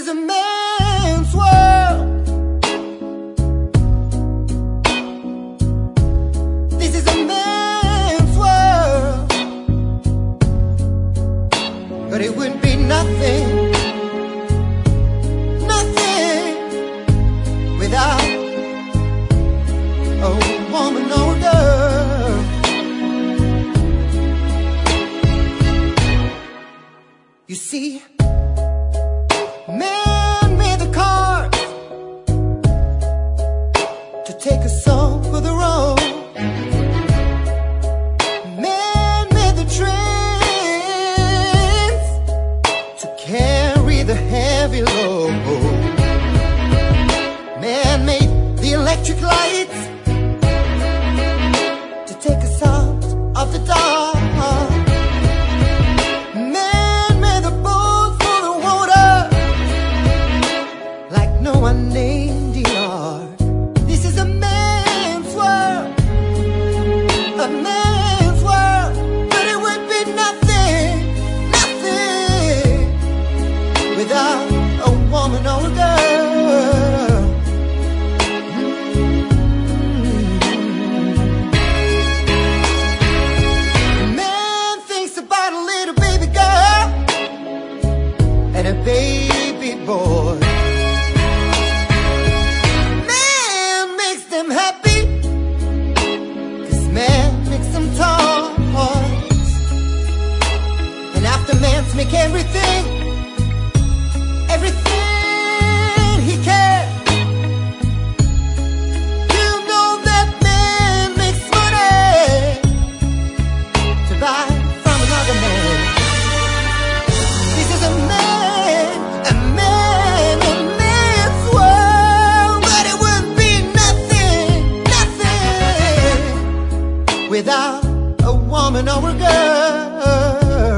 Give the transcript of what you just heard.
is a man's world. This is a man's world. But it would be nothing, nothing without a woman or a girl. You see, man made the cars to take us over the road. Man made the trains to carry the heavy load. Man made the electric lights to take us out of the dark. Baby boy, man makes them happy, 'cause man makes them toys. And after man's make everything, everything he can, you know that man makes money to buy from another man. This is a man, without a woman or a girl.